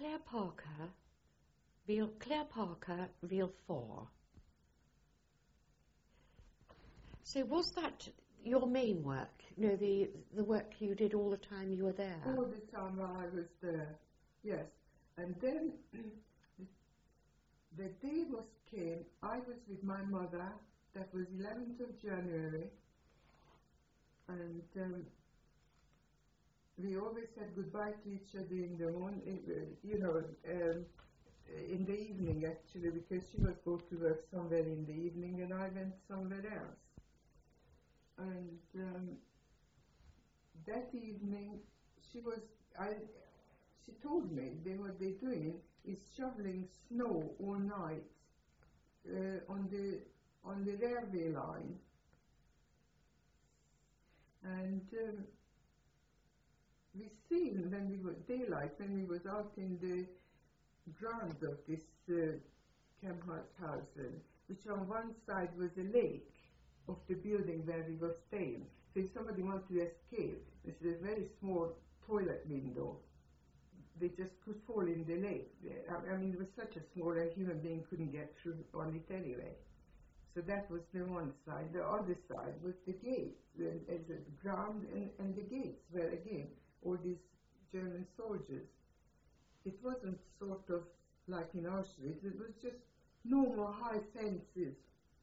Claire Parker, Reel 4. So was that your main work? You know, the work you did all the time you were there? All the time I was there, yes. And then the day came, I was with my mother. That was 11th of January. And we always said goodbye to each other in the morning, in the evening actually, because she was going to work somewhere in the evening and I went somewhere else. And that evening, she told me what they're doing is shoveling snow all night on the railway line. And we seen when we were daylight, when we was out in the grounds of this Camphouse, which on one side was a lake of the building where we were staying. So if somebody wanted to escape, this is a very small toilet window. They just could fall in the lake. I mean, it was such a small, a human being couldn't get through on it anyway. So that was the one side. The other side was the gate, as a ground, and the gates were again all these German soldiers. It wasn't sort of like in Auschwitz. It was just normal high fences.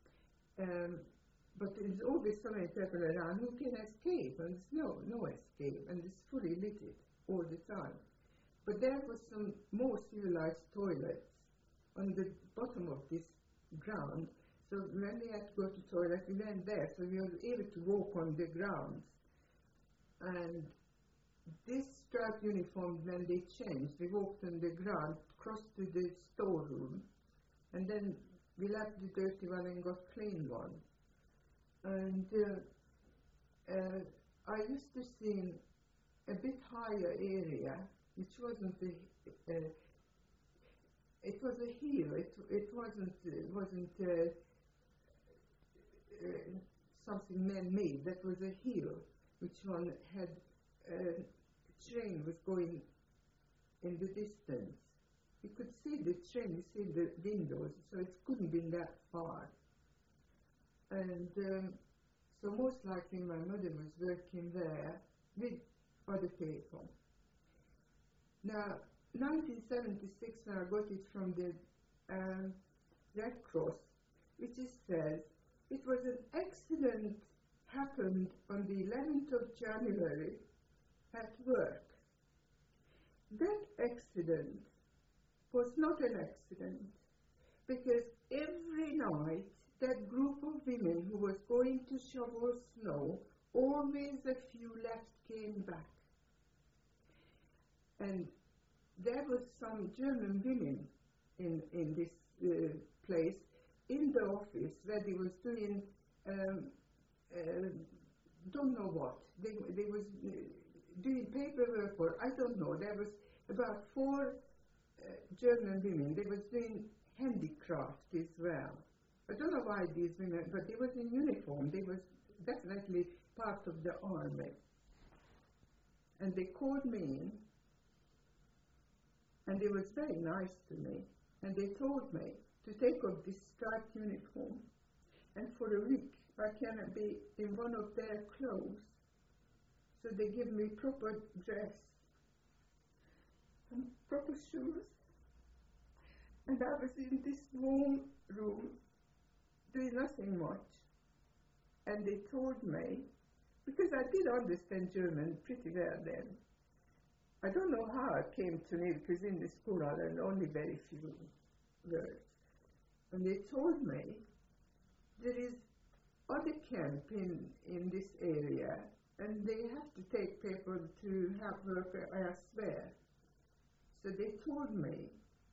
But there's always so many people around who can escape, and there's no escape, and it's fully lit all the time. But there was some more civilized toilets on the bottom of this ground. So when we had to go to toilet, we went there, so we were able to walk on the grounds. And this striped uniform, when they changed, we walked on the ground, crossed to the storeroom, and then we left the dirty one and got clean one. And I used to see a bit higher area, which wasn't it was a hill. It wasn't something man-made. That was a hill, which one had a train was going in the distance. You could see the train, you see the windows, so it couldn't be that far. And so most likely my mother was working there with other people. Now, 1976, when I got it from the Red Cross, which it says, it was an accident happened on the 11th of January at work. That accident was not an accident, because every night that group of women who was going to shovel snow, always a few left came back. And there was some German women in this place, in the office, where they was doing, don't know what. They was doing paperwork, or I don't know. There was about 4 German women. They was doing handicraft as well. I don't know why these women, but they was in uniform. They was definitely part of the army. And they called me in, and they was very nice to me. And they told me to take off this striped uniform, and for a week I cannot be in one of their clothes. So they give me proper dress and proper shoes. And I was in this warm room doing nothing much. And they told me, because I did understand German pretty well then. I don't know how it came to me, because in the school I learned only very few words. And they told me there is other camp in this area, and they have to take people to have work elsewhere. So they told me,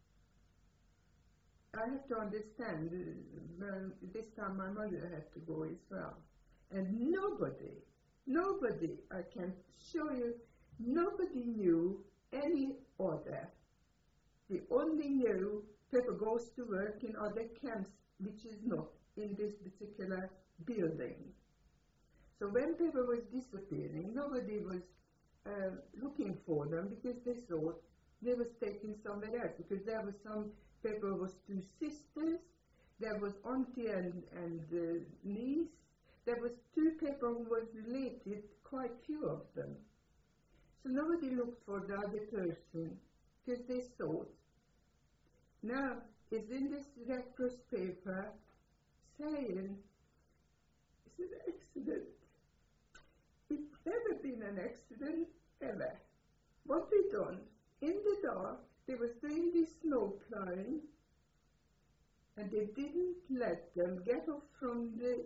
I have to understand, this time my mother had to go as well. And nobody, I can show you, nobody knew any order. They only knew people goes to work in other camps, which is not in this particular building. So when people was disappearing, nobody was looking for them, because they thought they was taken somewhere else because there was some paper was two sisters, there was auntie and niece, there was two people who was related, quite few of them. So nobody looked for the other person because they thought, now it's in this Red Cross paper saying it's an accident. It's never been an accident, ever. What they done, in the dark, they were doing this snow plowing, and they didn't let them get off from the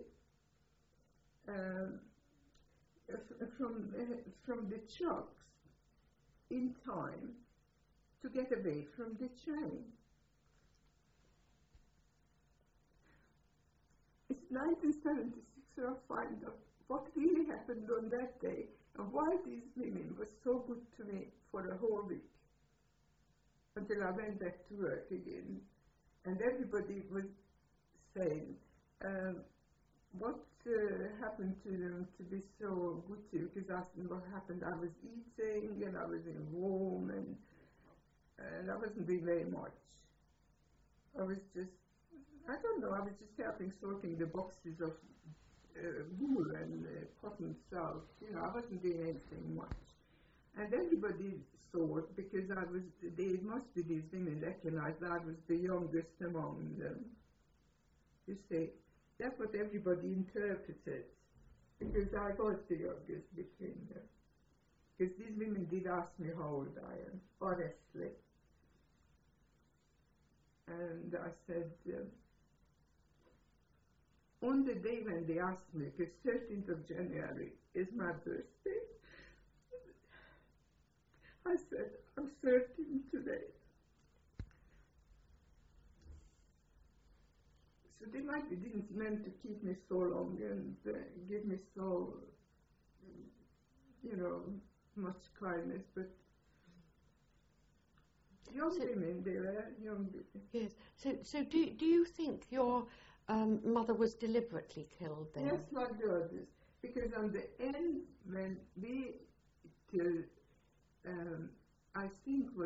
trucks in time to get away from the train. It's 1976, so I find out what really happened on that day and why these women were so good to me for a whole week until I went back to work again. And everybody was saying, what happened to them to be so good to you? Because I asked them what happened. I was eating and I was in Rome and I wasn't doing very much. I was just, I don't know, I was just helping sorting the boxes of wool and cotton salt. You know, I wasn't doing anything much. And everybody thought, because I was, they must be these women recognized I was the youngest among them. You see, that's what everybody interpreted, because I was the youngest between them. Because these women did ask me how old I am, honestly. And I said, on the day when they asked me, because 13th of January is my birthday, I said, I'm 13 today. So they might be didn't meant to keep me so long and give me so, you know, much kindness, but young women, they were young women. Yes. So do you think your mother was deliberately killed then? Yes, like the others. Because on the end, when we, I think was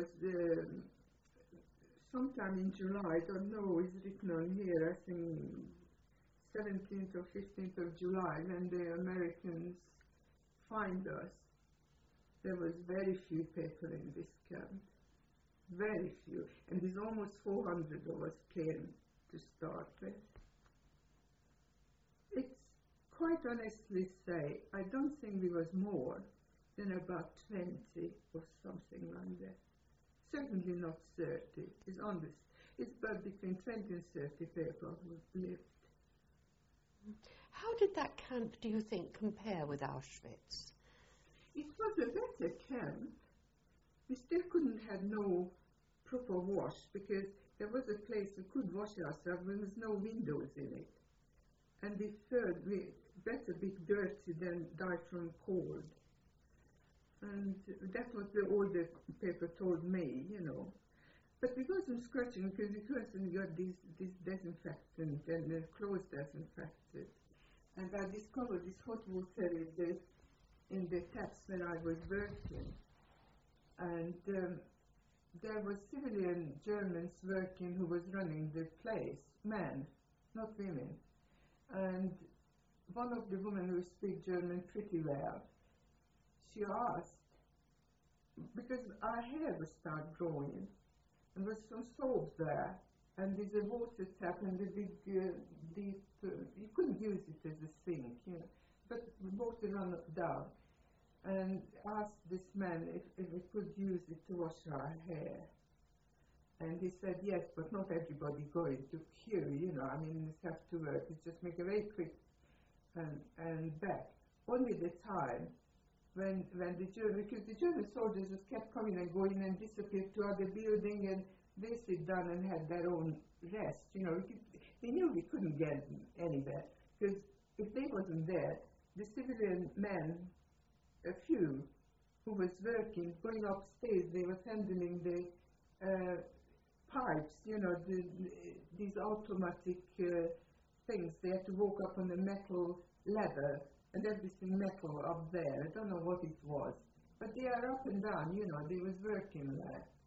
sometime in July, I don't know, it's written on here, I think 17th or 15th of July, when the Americans find us, there was very few people in this camp. Very few. And there's almost 400 of us came to start with. It's quite honestly say, I don't think there was more than about 20 or something like that. Certainly not 30. It's honest. It's about between 20 and 30 people who lived. How did that camp, do you think, compare with Auschwitz? It was a better camp. We still couldn't have no proper wash because there was a place we could wash ourselves when there was no windows in it. And we felt we better be dirty than die from cold. And that's what the older people told me, you know. But we wasn't scratching because we constantly got this disinfectant and the clothes disinfected. And I discovered this hot water in the taps when I was working. And there were civilian Germans working who was running the place, men, not women. And one of the women who speak German pretty well, she asked, because our hair was started growing, and there was some soap there, and there's a water tap and a big, deep, you couldn't use it as a sink, you know, but the water ran down. And asked this man if we could use it to wash our hair. And he said, yes, but not everybody going to queue, you know, I mean, it's have to work, it's just make a very quick and back. Only the time when the German, because the German soldiers just kept coming and going and disappeared to other building, and they sit down and had their own rest, you know, they knew we couldn't get anywhere, because if they wasn't there, the civilian men, a few who was working, going upstairs, they were handling the pipes, you know, these automatic things. They had to walk up on a metal ladder, and everything metal up there. I don't know what it was. But they are up and down, you know, they was working there.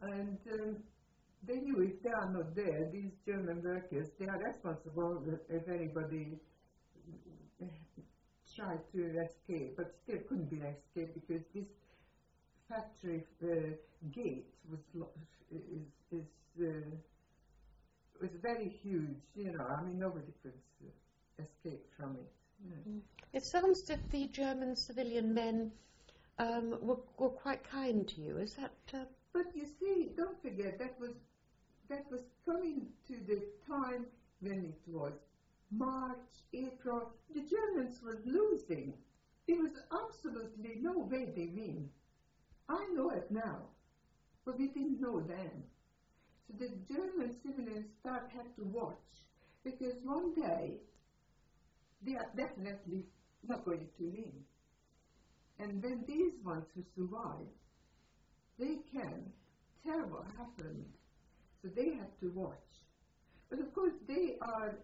And they knew if they are not there, these German workers, they are responsible if anybody tried to escape, but still couldn't be escaped because this factory gate was very huge, you know. I mean, nobody could escape from it. Mm. It sounds as if the German civilian men were quite kind to you. Is that? But you see, don't forget that was coming to the time when it was March, April. The Germans were losing. There was absolutely no way they win. I know it now, but we didn't know then. So the German civilian staff had to watch, because one day they are definitely not going to win. And when these ones who survive, they can tell what happened. So they had to watch. But of course they are,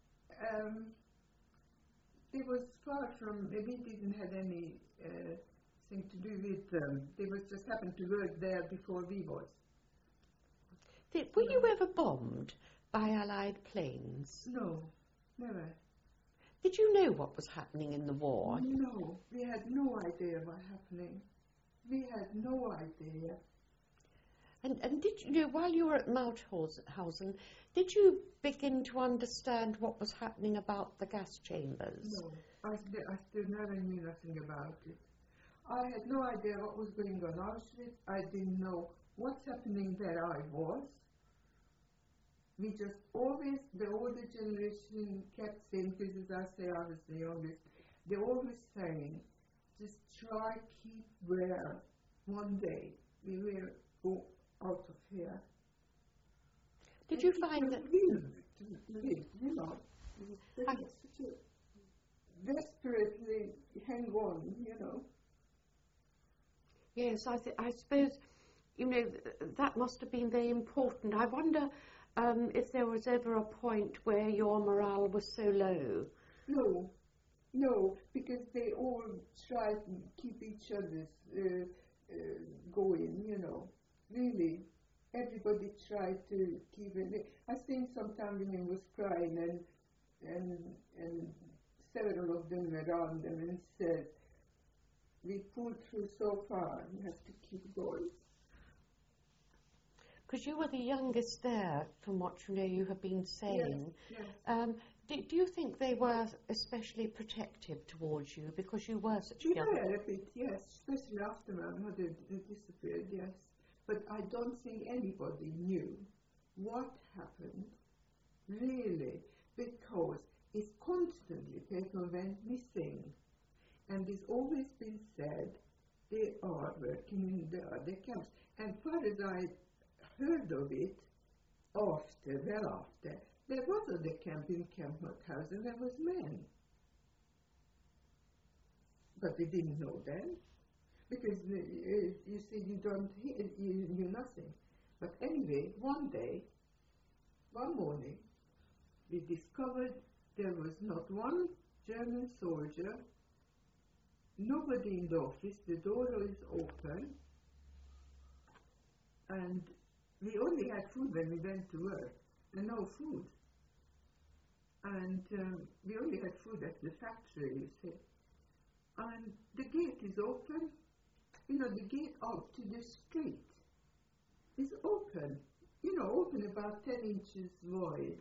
they was far from, we didn't have any thing to do with them. They was just happened to work there before we was. Were you ever bombed by Allied planes? No, never. Did you know what was happening in the war? No, we had no idea what was happening. We had no idea. And did you know, while you were at Mauthausen, did you begin to understand what was happening about the gas chambers? No, I still never knew nothing about it. I had no idea what was going on in Auschwitz. I didn't know what's happening where I was. We just always, the older generation kept saying, because as I say, I was the youngest, they always saying, just try keep well. One day we will go out of here. Did you find that? Live, you know. Such a desperately hang on, you know. Yes, I suppose, you know, that must have been very important. I wonder if there was ever a point where your morale was so low. No, because they all tried to keep each other's going, you know. Really, everybody tried to keep it. I think sometimes women was crying and several of them around them and said, we pulled through so far, we have to keep going. Because you were the youngest there, from what you know you have been saying. Yes. Do you think they were especially protective towards you because you were such young? Yeah, a bit, yes, especially after my mother disappeared, yes. But I don't think anybody knew what happened, really, because it's constantly people went missing. And it's always been said they are working in the other camps. And far as I heard of it, after, there was other camp in Camp Mauthausen, there was men. But we didn't know then, because you see, you knew nothing. But anyway, one morning, we discovered there was not one German soldier, nobody in the office, the door is open, and we only had food when we went to work, and no food. And we only had food at the factory, you see. And the gate is open, you know, the gate out to the street is open, you know, open about 10 inches wide.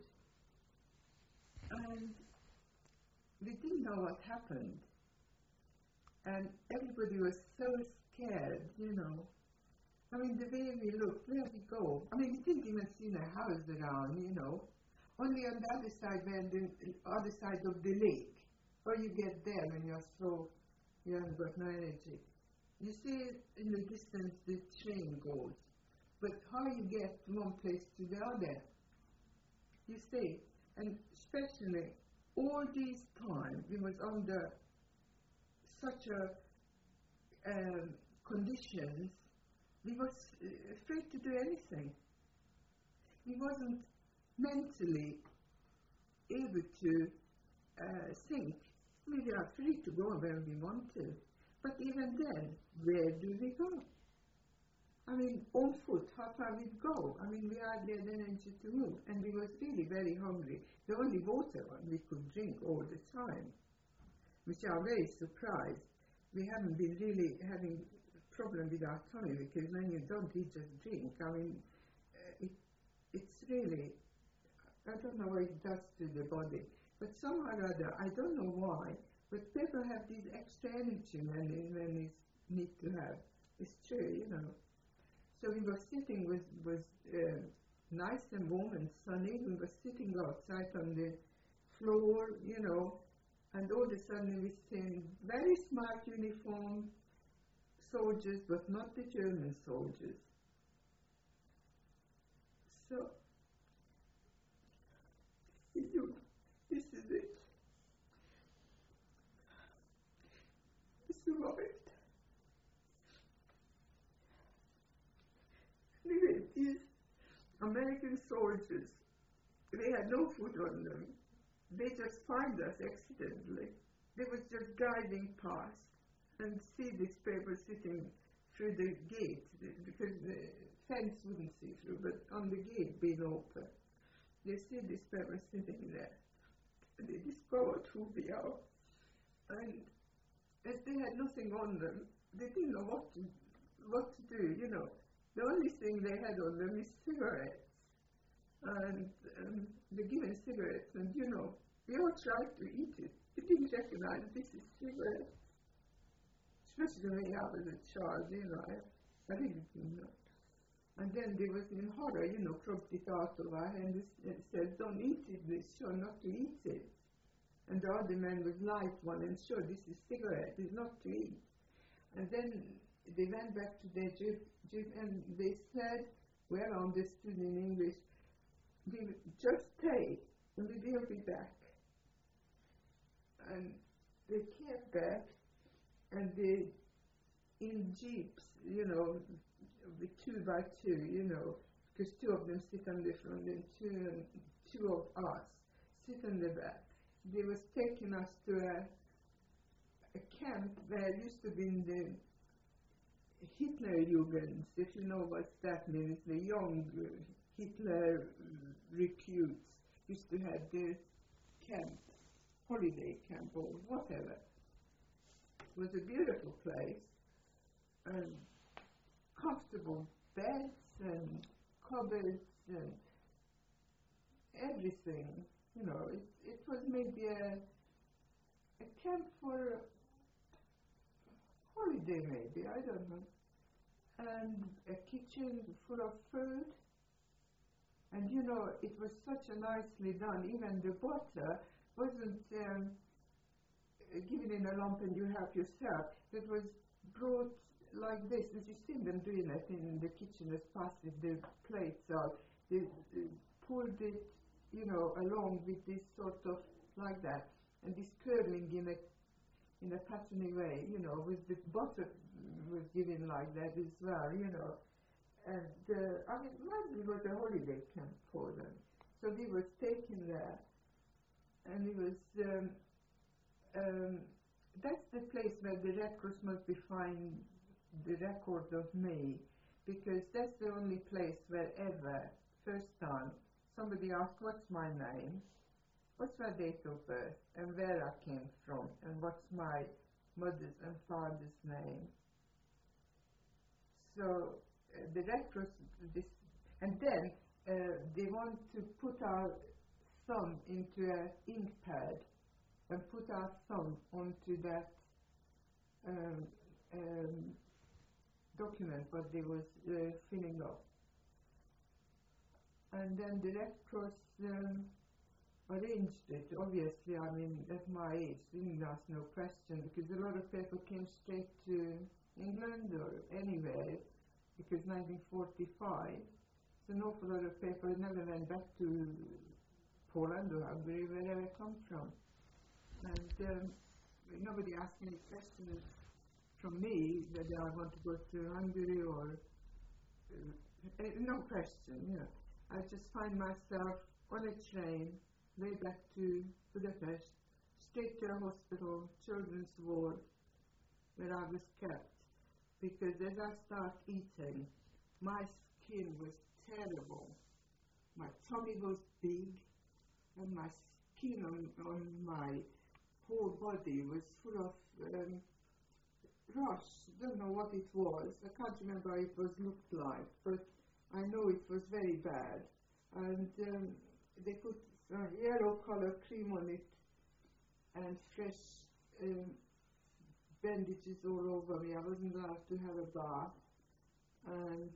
And we didn't know what happened. And everybody was so scared, you know. I mean, the way we looked, where we go. I mean, we didn't even see a house around, you know. Only on the other side, the other side of the lake. Or you get there when you're so, you haven't got no energy. You see in the distance the train goes. But how you get from one place to the other? You see, and especially all this time, we was under such a conditions, we was afraid to do anything. We wasn't mentally able to think. We are free to go where we want to. But even then, where do we go? I mean, on foot, how far we'd go. I mean, we hardly had energy to move, and we was really very hungry. The only water we could drink all the time, which I'm very surprised. We haven't been really having a problem with our tummy, because when you don't eat, just drink. I mean, it's really, I don't know what it does to the body, but somehow or other, I don't know why, but people have this extra energy when they need to have. It's true, you know. So we were sitting, was nice and warm and sunny. We were sitting outside on the floor, you know, and all of a sudden we seen very smart uniform soldiers, but not the German soldiers. So, this is it. We survived. Anyway, these American soldiers, they had no food on them. They just find us accidentally. They was just driving past and see this paper sitting through the gate, because the fence wouldn't see through, but on the gate being open. They see this paper sitting there. And they discovered who we are. And as they had nothing on them, they didn't know what to do, you know. The only thing they had on them is cigarettes. And they're given cigarettes, and you know, we all tried to eat it. We didn't recognize this is cigarettes. Especially when I was a child, you know, I really didn't know. And then they was in horror, you know, cropped it out of our hand and said, don't eat it, this sure not to eat it. And the other man was light one, and sure, this is cigarette, it's not to eat. And then they went back to their jeep, and they said, well, understood in English, just stay, and we will be back. And they came back, and they, in jeeps, you know, with 2 by 2, you know, because 2 of them sit on the front, and two of us sit on the back. They was taking us to a camp where used to be in the Hitlerjugend, if you know what that means, the young Hitler recruits used to have this camp, holiday camp or whatever. It was a beautiful place, and comfortable beds and cupboards and everything. You know, it was maybe a camp for holiday, maybe, I don't know. And a kitchen full of food. And you know, it was such a nicely done. Even the butter wasn't given in a lump and you help yourself. It was brought like this, as you've seen them doing it in the kitchen, as fast as the plates out. They pulled it, you know, along with this sort of like that, and this curling in a patterny way, you know, with the butter was given like that as well, you know. And I mean, it was a holiday camp for them. So we were taken there, and it was that's the place where the Red Cross must be find the record of me, because that's the only place where ever, first time, somebody asked, what's my name, what's my date of birth, and where I came from, and what's my mother's and father's name. So the Red Cross, and then they want to put our thumb into an ink pad and put our thumb onto that document what they was filling up. And then the Red Cross arranged it, obviously. I mean, at my age, didn't ask no question, because a lot of people came straight to England or anywhere, because 1945, so an awful lot of people never went back to Poland or Hungary, wherever they come from. And nobody asked any questions from me whether I want to go to Hungary or no question, you know. I just find myself on a train, way back to Budapest, straight to a hospital, children's ward, where I was kept. Because as I start eating, my skin was terrible. My tummy was big, and my skin on my whole body was full of rush. Don't know what it was. I can't remember what it was looked like, but I know it was very bad. And they put yellow color cream on it and fresh bandages all over me. I wasn't allowed to have a bath, and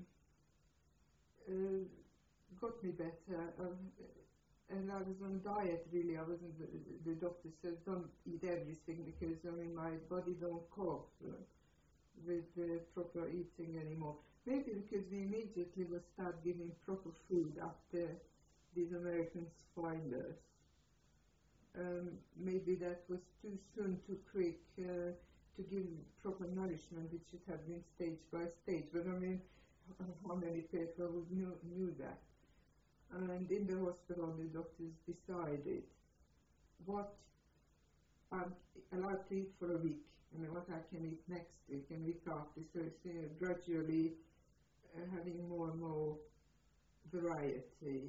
got me better. And I was on diet, really. I wasn't. The doctor said don't eat everything because my body don't cope with proper eating anymore. Maybe because we immediately will start giving proper food after these Americans find us. Maybe that was too soon, too quick to give proper nourishment. It should have been stage by stage. But how many people knew that? And in the hospital, the doctors decided what I'm allowed to eat for a week, what I can eat next week and week after. So it's gradually having more and more variety,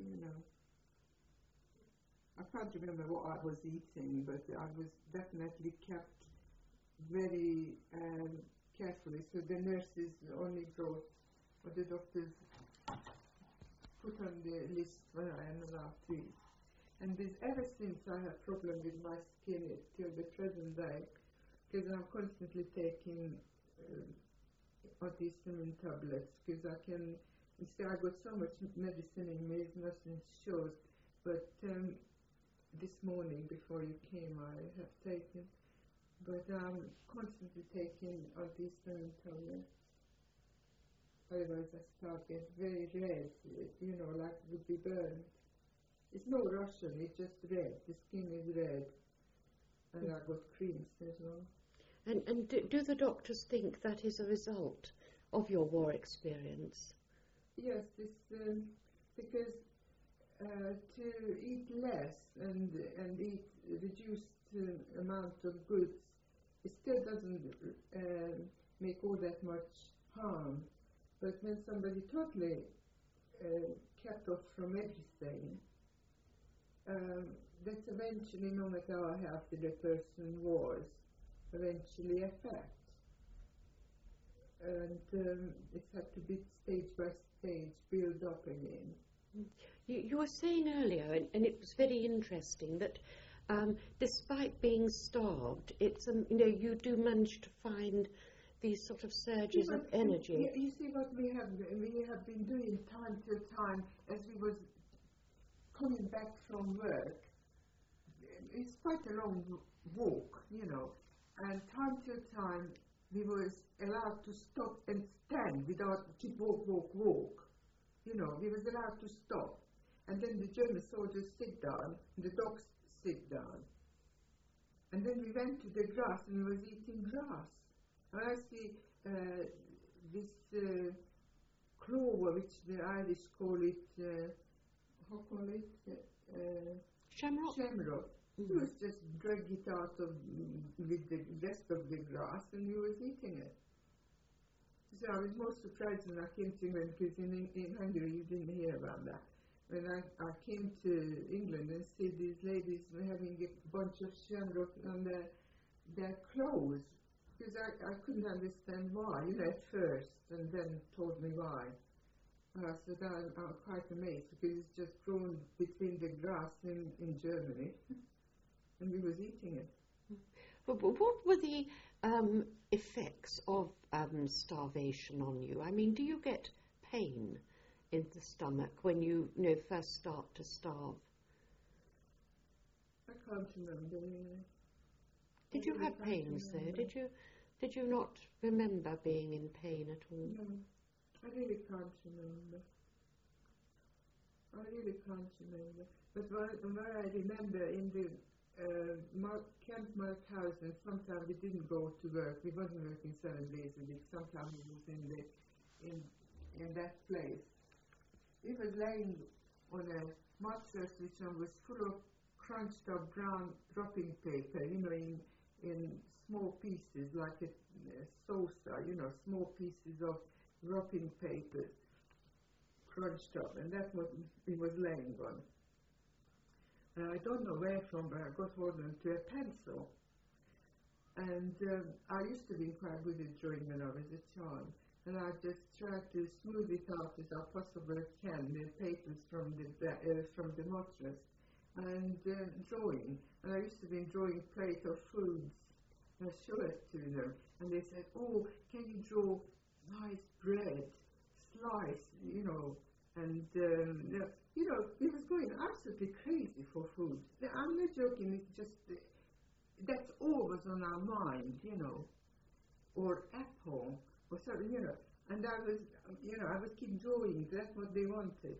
I can't remember what I was eating, but I was definitely kept very carefully. So the nurses only brought what the doctors put on the list when I am allowed to eat. And ever since I have problem with my skin till the present day, because I'm constantly taking antihistamine tablets, because I got so much medicine in me, nothing shows, but this morning before you came I have taken, but I'm constantly taking antihistamine tablets. Otherwise I start getting very red, like it would be burned. It's no Russian, it's just red. The skin is red. And I got creams as well. And do the doctors think that is a result of your war experience? Yes, because to eat less and eat reduced amount of goods, it still doesn't make all that much harm. But when somebody totally kept off from everything, that's eventually, no matter how healthy the person was, eventually affects. And it had to be stage by stage build up again. You were saying earlier, and it was very interesting, that despite being starved, it's you do manage to find these sort of surges of energy. You see what we have been doing time to time as we was coming back from work. It's quite a long walk, and time to time we was allowed to stop and stand without keep walk. We was allowed to stop, and then the German soldiers sit down, and the dogs sit down, and then we went to the grass and we was eating grass. And I see this clover, which the Irish call it, Shamrock. Shamrock. We was just drag it out with the rest of the grass, and we was eating it. So I was more surprised when I came to England, because in Hungary you didn't hear about that. When I came to England and see these ladies having a bunch of shamrock on their clothes, because I couldn't understand why, at first, and then told me why. So I'm quite amazed, because it's just grown between the grass in Germany, and we was eating it. But what were the effects of starvation on you? I mean, do you get pain in the stomach when you first start to starve? I can't remember. Did you have pains though? Did you not remember being in pain at all? No, I really can't remember. But what I remember in the Camp Mauthausen, sometimes we didn't go to work. We wasn't working 7 days a week. Sometimes we was in that place. We was laying on a mattress which was full of crunched up brown wrapping paper, in small pieces, like a salsa, small pieces of wrapping paper crunched up, and that's what it was laying on. And I don't know where from, but I got hold onto a pencil. And I used to be quite good at drawing when I was a child. And I just tried to smooth it out as I possibly can, the papers from the mattress, and drawing. And I used to be drawing plate of foods. I showed it to them, and they said, "Oh, can you draw nice bread, slice, you know?" And it was going absolutely crazy for food. I'm not joking. It's just that's all was on our mind, you know, or apple. Or something, you know, and I was keep drawing. That's what they wanted.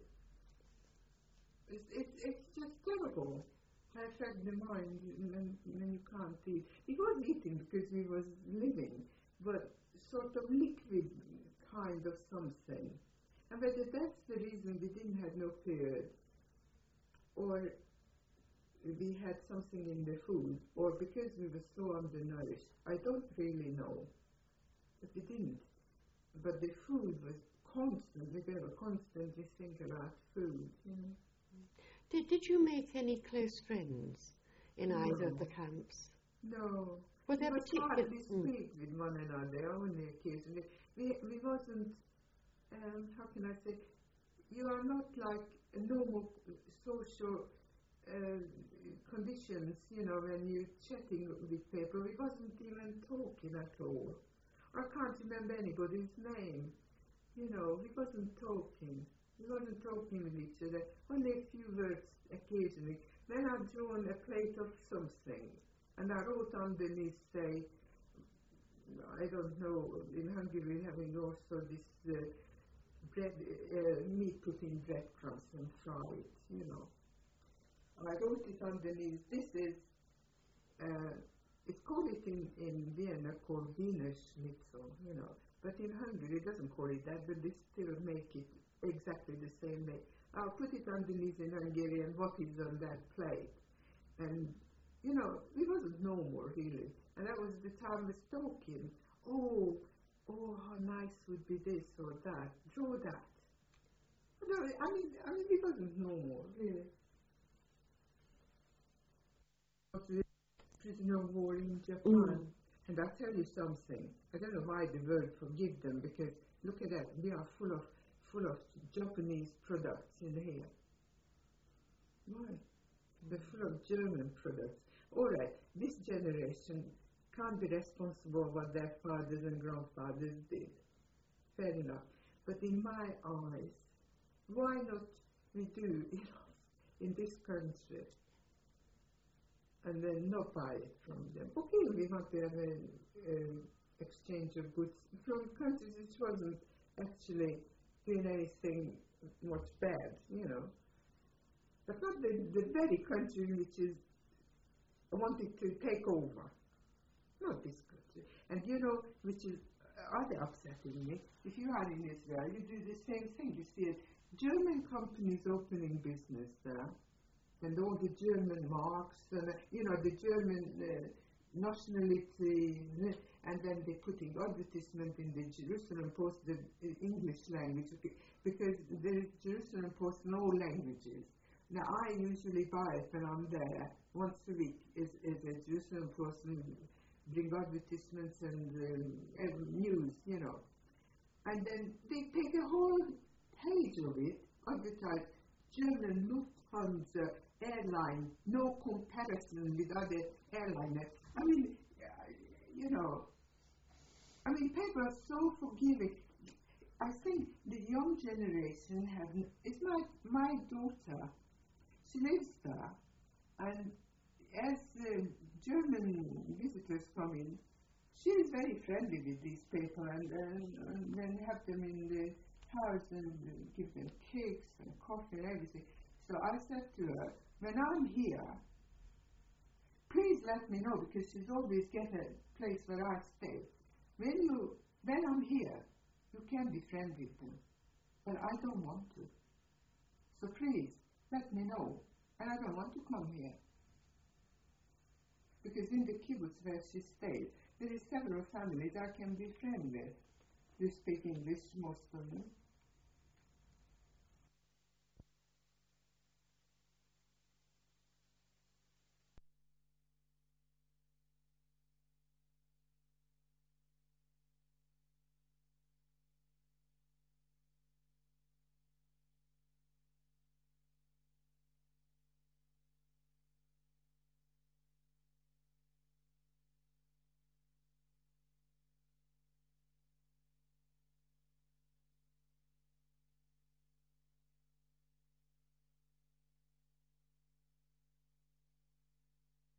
It's just terrible. I affect the mind when you can't eat. We was eating because we was living, but sort of liquid kind of something. And whether that's the reason we didn't have no period, or we had something in the food, or because we were so undernourished, I don't really know. But we didn't. But the food was constantly, they were constantly thinking about food, you know. Did you make any close friends in either of the camps? No. Were there we particular... hardly speak with one another, only occasionally. We wasn't, how can I say, you are not like a normal social conditions, you know, when you're chatting with people. We wasn't even talking at all. I can't remember anybody's name. You know, we wasn't talking. We wasn't talking with each other. Only a few words occasionally. Then I'd drawn a plate of something, and I wrote underneath, say, I don't know, in Hungary we're having also this bread, meat put in breadcrumbs and fry it, you know. I wrote it underneath. This is, it's called it in Vienna called Wiener Schnitzel, you know. But in Hungary it doesn't call it that, but they still make it exactly the same way. I'll put it underneath in Hungarian what is on that plate. And, you know, it wasn't normal really. And that was the time we was talking. Oh, how nice would be this or that. Draw that. No, I mean, it wasn't normal, really. Prisoner of war in Japan. And I'll tell you something. I don't know why the word forgive them, because look at that. We are full of Japanese products in here. Why? They're full of German products. All right, this generation can't be responsible for what their fathers and grandfathers did. Fair enough. But in my eyes, why not we do enough in this country and then not buy it from them? Okay, we want to have an exchange of goods from countries which wasn't actually doing anything much bad, you know. But not the very country which is wanting to take over. Not this country. And you know, which is other upsetting me, if you are in Israel, you do the same thing. You see German companies opening business there, and all the German marks, and you know, the German nationality, and then they're putting advertisement in the Jerusalem Post, the English language, because the Jerusalem Post in all languages. Now, I usually buy it when I'm there once a week. Is a Jerusalem Post, bring advertisements and news, you know. And then they take a whole page of it, advertise German Lufthansa airline, no comparison with other airliners. I mean, you know, people are so forgiving. I think the young generation have. It's my daughter. She lives there, and as German visitors come in, she is very friendly with these people, and then have them in the house and give them cakes and coffee and everything. So I said to her, when I'm here, please let me know, because she's always get a place where I stay. When I'm here, you can be friends with them, but I don't want to. So please, let me know, and I don't want to come here. Because in the kibbutz where she stayed, there is several families I can be friends with. You speak English most of them.